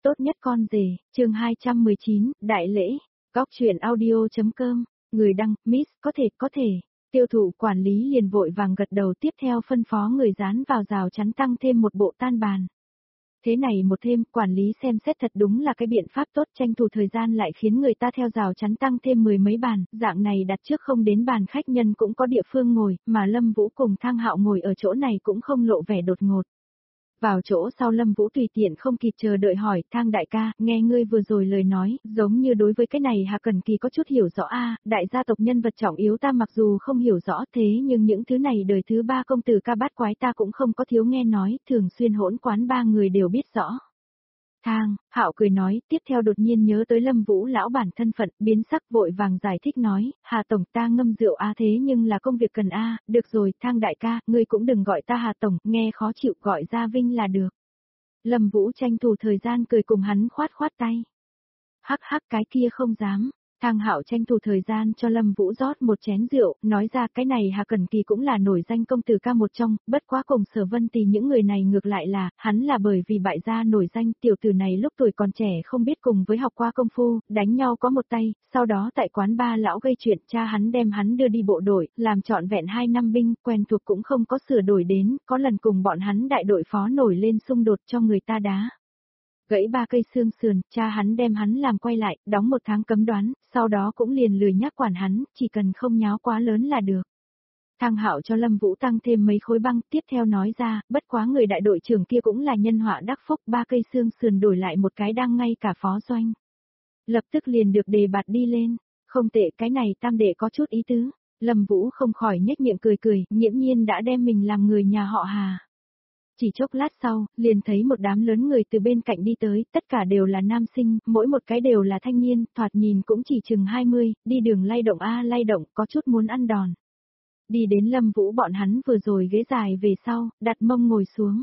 Tốt nhất con rể, chương 219, đại lễ, góc truyện audio.com, người đăng, Miss, có thể. Tiêu thụ quản lý liền vội vàng gật đầu, tiếp theo phân phó người dán vào rào chắn tăng thêm một bộ tan bàn. Thế này một thêm, quản lý xem xét thật đúng là cái biện pháp tốt, tranh thủ thời gian lại khiến người ta theo rào chắn tăng thêm 10 mấy bàn, dạng này đặt trước không đến bàn khách nhân cũng có địa phương ngồi, mà Lâm Vũ cùng Thang Hạo ngồi ở chỗ này cũng không lộ vẻ đột ngột. Vào chỗ sau Lâm Vũ tùy tiện không kịp chờ đợi hỏi, Thang đại ca, nghe ngươi vừa rồi lời nói, giống như đối với cái này Hà Cần Kỳ có chút hiểu rõ đại gia tộc nhân vật trọng yếu ta mặc dù không hiểu rõ thế nhưng những thứ này đời thứ ba công tử ca bát quái ta cũng không có thiếu nghe nói, thường xuyên hỗn quán ba người đều biết rõ. Thang Hạo cười nói, tiếp theo đột nhiên nhớ tới Lâm Vũ lão bản thân phận, biến sắc vội vàng giải thích nói, Hà tổng ta ngâm rượu thế nhưng là công việc cần được rồi, Thang đại ca, ngươi cũng đừng gọi ta Hà tổng, nghe khó chịu, gọi Gia Vinh là được. Lâm Vũ tranh thủ thời gian cười cùng hắn khoát tay. Hắc hắc, cái kia không dám. Thang Hạo tranh thủ thời gian cho Lâm Vũ rót một chén rượu, nói ra cái này Hà Cẩn Kỳ cũng là nổi danh công tử ca một trong, bất quá cùng Sở Vân Tì những người này ngược lại là, hắn là bởi vì bại gia nổi danh, tiểu tử này lúc tuổi còn trẻ không biết cùng với học qua công phu, đánh nhau có một tay, sau đó tại quán ba lão gây chuyện, cha hắn đem hắn đưa đi bộ đội, làm trọn vẹn 2 năm binh, quen thuộc cũng không có sửa đổi đến, có lần cùng bọn hắn đại đội phó nổi lên xung đột cho người ta đá. Gãy 3 cây xương sườn, cha hắn đem hắn làm quay lại, đóng 1 tháng cấm đoán, sau đó cũng liền lười nhắc quản hắn, chỉ cần không nháo quá lớn là được. Thang Hạo cho Lâm Vũ tăng thêm mấy khối băng, tiếp theo nói ra, bất quá người đại đội trưởng kia cũng là nhân họa đắc phúc, 3 cây xương sườn đổi lại một cái đang ngay cả phó doanh. Lập tức liền được đề bạt đi lên, không tệ, cái này tam đệ có chút ý tứ. Lâm Vũ không khỏi nhếch miệng cười, nghiễm nhiên đã đem mình làm người nhà họ Hà. Chỉ chốc lát sau, liền thấy một đám lớn người từ bên cạnh đi tới, tất cả đều là nam sinh, mỗi một cái đều là thanh niên, thoạt nhìn cũng chỉ chừng 20, đi đường lay động lay động, có chút muốn ăn đòn. Đi đến Lâm Vũ bọn hắn vừa rồi ghế dài về sau, đặt mông ngồi xuống.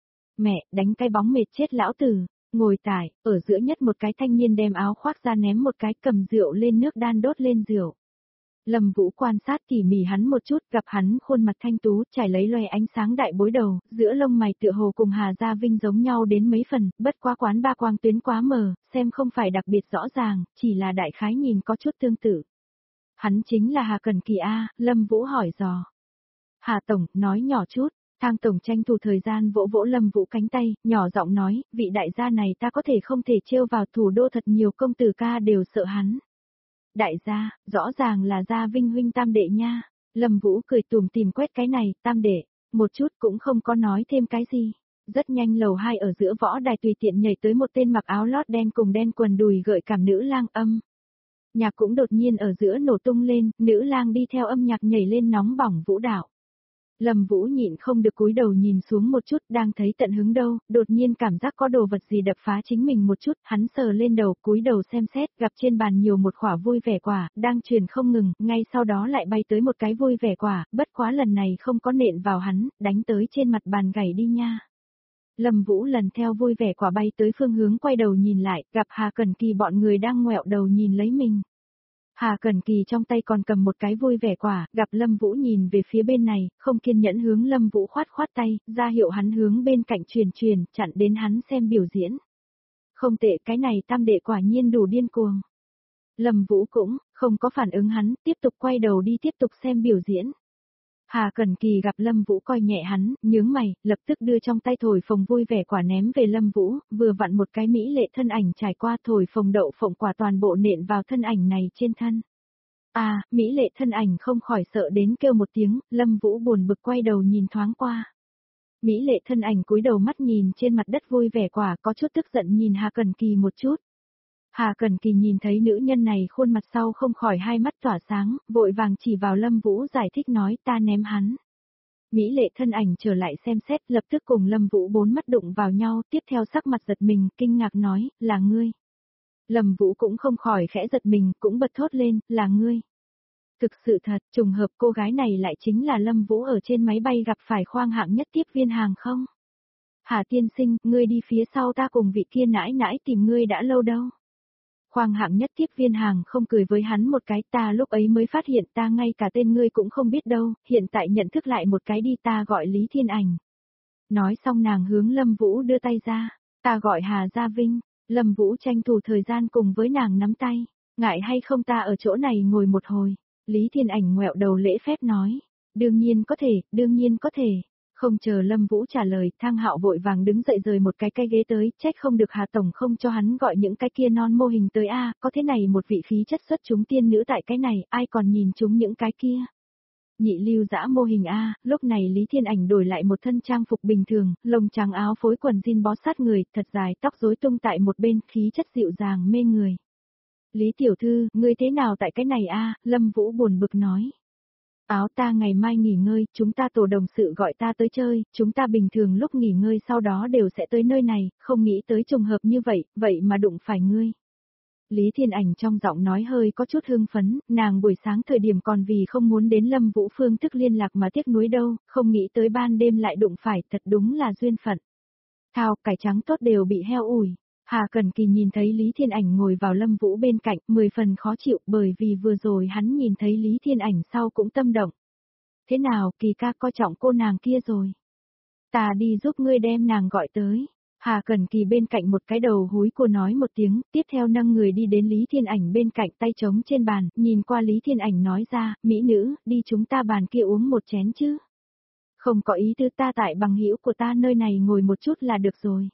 Mẹ, đánh cái bóng mệt chết lão tử, ngồi tải, ở giữa nhất một cái thanh niên đem áo khoác ra ném một cái, cầm rượu lên nước đan đốt lên rượu. Lâm Vũ quan sát tỉ mỉ hắn một chút, gặp hắn khuôn mặt thanh tú, trải lấy loè ánh sáng đại bối đầu, giữa lông mày tựa hồ cùng Hà Gia Vinh giống nhau đến mấy phần, bất quá quán ba quang tuyến quá mờ, xem không phải đặc biệt rõ ràng, chỉ là đại khái nhìn có chút tương tự. Hắn chính là Hà Cẩn Kỳ Lâm Vũ hỏi dò. Hà tổng, nói nhỏ chút. Thang tổng tranh thủ thời gian vỗ vỗ Lâm Vũ cánh tay, nhỏ giọng nói, vị đại gia này ta có thể không thể trêu vào, thủ đô thật nhiều công tử ca đều sợ hắn. Đại gia, rõ ràng là Gia Vinh huynh tam đệ nha. Lâm Vũ cười tủm tỉm quét cái này, tam đệ, một chút cũng không có nói thêm cái gì. Rất nhanh lầu 2 ở giữa võ đài tùy tiện nhảy tới một tên mặc áo lót đen cùng đen quần đùi gợi cảm nữ lang âm. Nhạc cũng đột nhiên ở giữa nổ tung lên, nữ lang đi theo âm nhạc nhảy lên nóng bỏng vũ đạo. Lâm Vũ nhịn không được cúi đầu nhìn xuống một chút, đang thấy tận hứng đâu, đột nhiên cảm giác có đồ vật gì đập phá chính mình một chút, hắn sờ lên đầu, cúi đầu xem xét, gặp trên bàn nhiều một quả vui vẻ quả, đang truyền không ngừng, ngay sau đó lại bay tới một cái vui vẻ quả, bất quá lần này không có nện vào hắn, đánh tới trên mặt bàn gãy đi nha. Lâm Vũ lần theo vui vẻ quả bay tới phương hướng quay đầu nhìn lại, gặp Hà Cẩn Kỳ bọn người đang ngoẹo đầu nhìn lấy mình. Hà Cẩn Kỳ trong tay còn cầm một cái vui vẻ quả, gặp Lâm Vũ nhìn về phía bên này, không kiên nhẫn hướng Lâm Vũ khoát tay, ra hiệu hắn hướng bên cạnh truyền, chặn đến hắn xem biểu diễn. Không tệ, cái này tam đệ quả nhiên đủ điên cuồng. Lâm Vũ cũng không có phản ứng hắn, tiếp tục quay đầu đi tiếp tục xem biểu diễn. Hà Cẩn Kỳ gặp Lâm Vũ coi nhẹ hắn, nhướng mày, lập tức đưa trong tay thổi phồng vui vẻ quả ném về Lâm Vũ, vừa vặn một cái mỹ lệ thân ảnh trải qua thổi phồng đậu phộng quả toàn bộ nện vào thân ảnh này trên thân. Mỹ lệ thân ảnh không khỏi sợ đến kêu một tiếng, Lâm Vũ buồn bực quay đầu nhìn thoáng qua. Mỹ lệ thân ảnh cúi đầu mắt nhìn trên mặt đất vui vẻ quả có chút tức giận nhìn Hà Cẩn Kỳ một chút. Hà Cẩn Kỳ nhìn thấy nữ nhân này khuôn mặt sau không khỏi hai mắt tỏa sáng, vội vàng chỉ vào Lâm Vũ giải thích nói ta ném hắn. Mỹ lệ thân ảnh trở lại xem xét lập tức cùng Lâm Vũ bốn mắt đụng vào nhau, tiếp theo sắc mặt giật mình, kinh ngạc nói, là ngươi. Lâm Vũ cũng không khỏi khẽ giật mình, cũng bật thốt lên, là ngươi. Thực sự thật, trùng hợp cô gái này lại chính là Lâm Vũ ở trên máy bay gặp phải khoang hạng nhất tiếp viên hàng không? Hà tiên sinh, ngươi đi phía sau ta cùng vị kia nãi nãi tìm ngươi đã lâu đâu. Khoang hạng nhất tiếp viên hàng không cười với hắn một cái, ta lúc ấy mới phát hiện ta ngay cả tên ngươi cũng không biết đâu, hiện tại nhận thức lại một cái đi, ta gọi Lý Thiên Ảnh. Nói xong nàng hướng Lâm Vũ đưa tay ra, ta gọi Hà Gia Vinh. Lâm Vũ tranh thủ thời gian cùng với nàng nắm tay, ngại hay không ta ở chỗ này ngồi một hồi. Lý Thiên Ảnh ngoẹo đầu lễ phép nói, đương nhiên có thể, đương nhiên có thể. Không chờ Lâm Vũ trả lời, Thang Hạo vội vàng đứng dậy rời một cái ghế tới, trách không được Hà Tổng không cho hắn gọi những cái kia non mô hình tới a, có thế này một vị khí chất xuất chúng tiên nữ tại cái này, ai còn nhìn chúng những cái kia. Nhị lưu dã mô hình a, lúc này Lý Thiên Ảnh đổi lại một thân trang phục bình thường, lông trắng áo phối quần jean bó sát người, thật dài tóc rối tung tại một bên, khí chất dịu dàng mê người. Lý tiểu thư, ngươi thế nào tại cái này a? Lâm Vũ buồn bực nói. Áo ta ngày mai nghỉ ngơi, chúng ta tổ đồng sự gọi ta tới chơi, chúng ta bình thường lúc nghỉ ngơi sau đó đều sẽ tới nơi này, không nghĩ tới trùng hợp như vậy, vậy mà đụng phải ngươi. Lý Thiên Ảnh trong giọng nói hơi có chút hưng phấn, nàng buổi sáng thời điểm còn vì không muốn đến Lâm Vũ phương thức liên lạc mà tiếc nuối đâu, không nghĩ tới ban đêm lại đụng phải, thật đúng là duyên phận. Thao, cải trắng tốt đều bị heo ủi. Hà Cẩn Kỳ nhìn thấy Lý Thiên Ảnh ngồi vào Lâm Vũ bên cạnh, 10 phần khó chịu bởi vì vừa rồi hắn nhìn thấy Lý Thiên Ảnh sau cũng tâm động. Thế nào, Kỳ ca coi trọng cô nàng kia rồi. Ta đi giúp ngươi đem nàng gọi tới. Hà Cẩn Kỳ bên cạnh một cái đầu húi cô nói một tiếng, tiếp theo nâng người đi đến Lý Thiên Ảnh bên cạnh tay trống trên bàn, nhìn qua Lý Thiên Ảnh nói ra, mỹ nữ, đi chúng ta bàn kia uống một chén chứ. Không có ý tư ta tại bằng hữu của ta nơi này ngồi một chút là được rồi.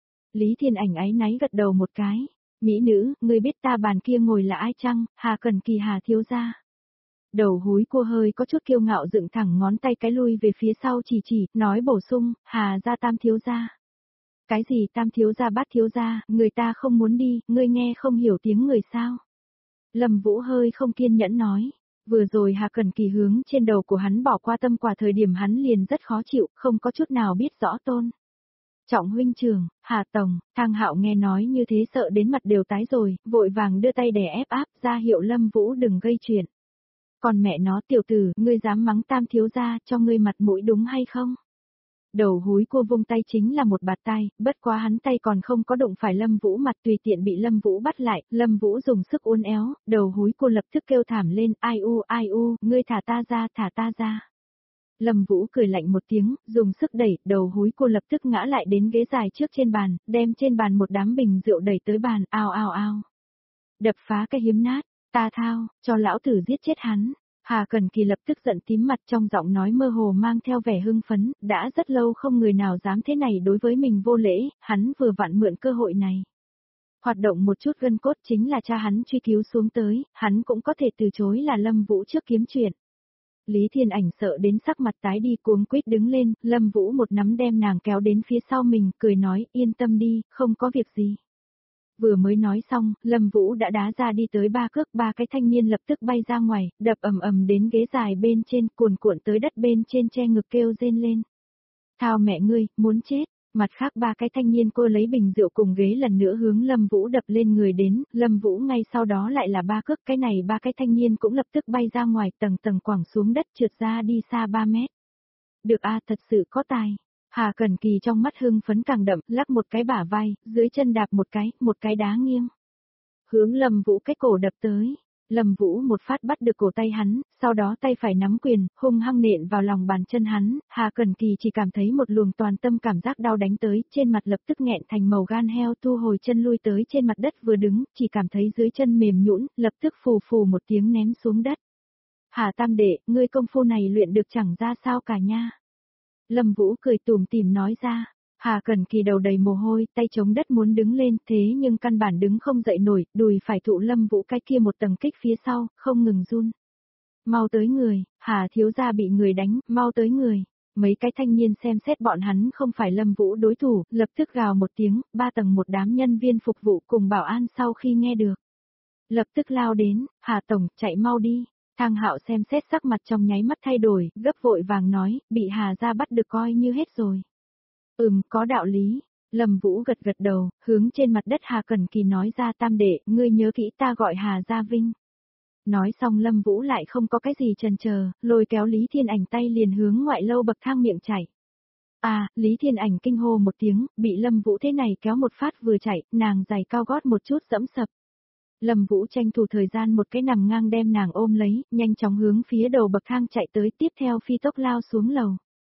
Lý Thiên Ảnh áy náy gật đầu một cái. Mỹ nữ, ngươi biết ta bàn kia ngồi là ai chăng? Hà Cẩn Kỳ Hà thiếu gia. Đầu húi cô hơi có chút kiêu ngạo dựng thẳng ngón tay cái lui về phía sau chỉ, nói bổ sung, Hà gia Tam thiếu gia. Cái gì Tam thiếu gia Bát thiếu gia, người ta không muốn đi, ngươi nghe không hiểu tiếng người sao? Lâm Vũ hơi không kiên nhẫn nói. Vừa rồi Hà Cẩn Kỳ hướng trên đầu của hắn bỏ qua tâm quả thời điểm hắn liền rất khó chịu, không có chút nào biết rõ tôn. Trọng huynh trưởng, Hà Tổng, Thang Hạo nghe nói như thế sợ đến mặt đều tái rồi, vội vàng đưa tay đè ép áp ra hiệu Lâm Vũ đừng gây chuyện. Còn mẹ nó tiểu tử, ngươi dám mắng Tam thiếu gia cho ngươi mặt mũi đúng hay không? Đầu húi cô vung tay chính là một bạt tay, bất quá hắn tay còn không có đụng phải Lâm Vũ mặt tùy tiện bị Lâm Vũ bắt lại, Lâm Vũ dùng sức uốn éo, đầu húi cô lập tức kêu thảm lên, ai u, ngươi thả ta ra, thả ta ra. Lâm Vũ cười lạnh một tiếng, dùng sức đẩy, đầu húi cô lập tức ngã lại đến ghế dài trước trên bàn, đem trên bàn một đám bình rượu đẩy tới bàn, ao. Đập phá cái hiếm nát, ta thao, cho lão tử giết chết hắn. Hà Cẩn Kỳ lập tức giận tím mặt trong giọng nói mơ hồ mang theo vẻ hưng phấn, đã rất lâu không người nào dám thế này đối với mình vô lễ, hắn vừa vặn mượn cơ hội này. Hoạt động một chút gân cốt chính là cha hắn truy cứu xuống tới, hắn cũng có thể từ chối là Lâm Vũ trước kiếm chuyện. Lý Thiên Ảnh sợ đến sắc mặt tái đi cuống quýt đứng lên, Lâm Vũ một nắm đem nàng kéo đến phía sau mình, cười nói, yên tâm đi, không có việc gì. Vừa mới nói xong, Lâm Vũ đã đá ra đi tới ba cước, ba cái thanh niên lập tức bay ra ngoài, đập ầm đến ghế dài bên trên, cuồn tới đất bên trên che ngực kêu rên lên. Thao mẹ ngươi, muốn chết. Mặt khác ba cái thanh niên cô lấy bình rượu cùng ghế lần nữa hướng Lâm Vũ đập lên người đến, Lâm Vũ ngay sau đó lại là ba cước, cái này ba cái thanh niên cũng lập tức bay ra ngoài tầng quẳng xuống đất trượt ra đi xa 3 mét. Được a, thật sự có tài. Hà Cẩn Kỳ trong mắt hưng phấn càng đậm, lắc một cái bả vai, dưới chân đạp một cái đá nghiêng. Hướng Lâm Vũ cái cổ đập tới. Lâm Vũ một phát bắt được cổ tay hắn, sau đó tay phải nắm quyền, hung hăng nện vào lòng bàn chân hắn, Hà Cẩn Kỳ chỉ cảm thấy một luồng toàn tâm cảm giác đau đánh tới, trên mặt lập tức nghẹn thành màu gan heo, thu hồi chân lui tới trên mặt đất vừa đứng, chỉ cảm thấy dưới chân mềm nhũn, lập tức phù một tiếng ném xuống đất. Hà Tam đệ, ngươi công phu này luyện được chẳng ra sao cả nha. Lâm Vũ cười tủm tỉm nói ra. Hà Cẩn Kỳ đầu đầy mồ hôi, tay chống đất muốn đứng lên, thế nhưng căn bản đứng không dậy nổi, đùi phải thụ Lâm Vũ cái kia một tầng kích phía sau, không ngừng run. Mau tới người, Hà thiếu gia bị người đánh, mau tới người. Mấy cái thanh niên xem xét bọn hắn không phải Lâm Vũ đối thủ, lập tức gào một tiếng, 3 tầng một đám nhân viên phục vụ cùng bảo an sau khi nghe được. Lập tức lao đến, Hà Tổng, chạy mau đi. Thang Hạo xem xét sắc mặt trong nháy mắt thay đổi, gấp vội vàng nói, bị Hà gia bắt được coi như hết rồi. Có đạo lý. Lâm Vũ gật đầu, hướng trên mặt đất Hà Cẩn Kỳ nói ra Tam đệ, ngươi nhớ kỹ ta gọi Hà Gia Vinh. Nói xong Lâm Vũ lại không có cái gì chần chờ, lôi kéo Lý Thiên Ảnh tay liền hướng ngoại lâu bậc thang miệng chạy. Lý Thiên Ảnh kinh hô một tiếng, bị Lâm Vũ thế này kéo một phát vừa chạy, nàng giày cao gót một chút dẫm sập. Lâm Vũ tranh thủ thời gian một cái nằm ngang đem nàng ôm lấy, nhanh chóng hướng phía đầu bậc thang chạy tới, tiếp theo phi tốc lao xuống lầu.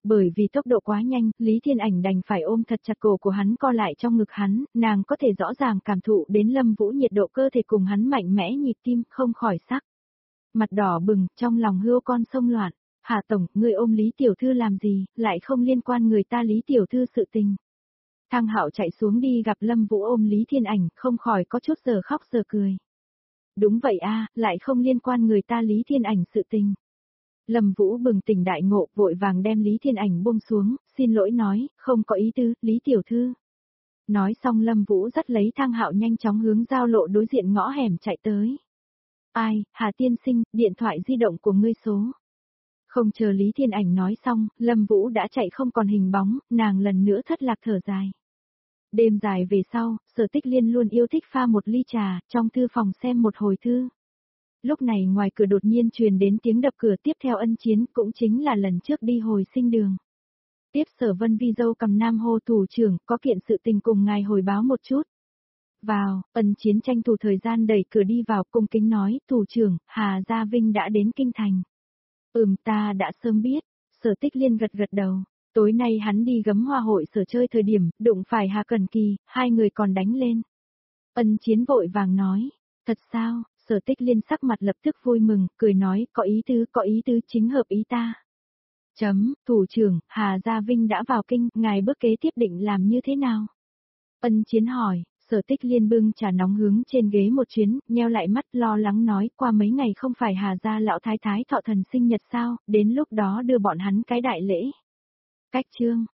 Bởi vì tốc độ quá nhanh, Lý Thiên Ảnh đành phải ôm thật chặt cổ của hắn co lại trong ngực hắn, nàng có thể rõ ràng cảm thụ đến Lâm Vũ nhiệt độ cơ thể cùng hắn mạnh mẽ nhịp tim, không khỏi sắc. Mặt đỏ bừng, trong lòng hươu con sông loạn. Hà Tổng, ngươi ôm Lý Tiểu Thư làm gì, lại không liên quan người ta Lý Tiểu Thư sự tình. Thang Hạo chạy xuống đi gặp Lâm Vũ ôm Lý Thiên Ảnh, không khỏi có chút giờ khóc giờ cười. Đúng vậy a, lại không liên quan người ta Lý Thiên Ảnh sự tình. Lâm Vũ bừng tỉnh đại ngộ, vội vàng đem Lý Thiên Ảnh buông xuống, xin lỗi nói, không có ý tứ, Lý Tiểu Thư. Nói xong Lâm Vũ dắt lấy Thang Hạo nhanh chóng hướng giao lộ đối diện ngõ hẻm chạy tới. Ai, Hà tiên sinh, điện thoại di động của ngươi số. Không chờ Lý Thiên Ảnh nói xong, Lâm Vũ đã chạy không còn hình bóng, nàng lần nữa thất lạc thở dài. Đêm dài về sau, Sở Tích Liên luôn yêu thích pha một ly trà, trong thư phòng xem một hồi thư. Lúc này ngoài cửa đột nhiên truyền đến tiếng đập cửa, tiếp theo Ân Chiến, cũng chính là lần trước đi hồi sinh đường. Tiếp Sở Vân Vi dâu cầm nam hô thủ trưởng, có kiện sự tình cùng ngài hồi báo một chút. Vào, Ân Chiến tranh thủ thời gian đẩy cửa đi vào, cung kính nói, thủ trưởng, Hà Gia Vinh đã đến kinh thành. Ta đã sớm biết. Sở Tích Liên gật gật đầu. Tối nay hắn đi gấm hoa hội Sở chơi thời điểm, đụng phải Hà Cẩn Kỳ, hai người còn đánh lên. Ân Chiến vội vàng nói, thật sao? Sở Tích Liên sắc mặt lập tức vui mừng, cười nói, có ý tứ chính hợp ý ta. Thủ trưởng, Hà Gia Vinh đã vào kinh, ngài bước kế tiếp định làm như thế nào? Ân Chiến hỏi. Sở Tích Liên bưng trà nóng hướng trên ghế một chuyến, nheo lại mắt lo lắng nói, qua mấy ngày không phải Hà Gia lão thái thái thọ thần sinh nhật sao, đến lúc đó đưa bọn hắn cái đại lễ. Cách chương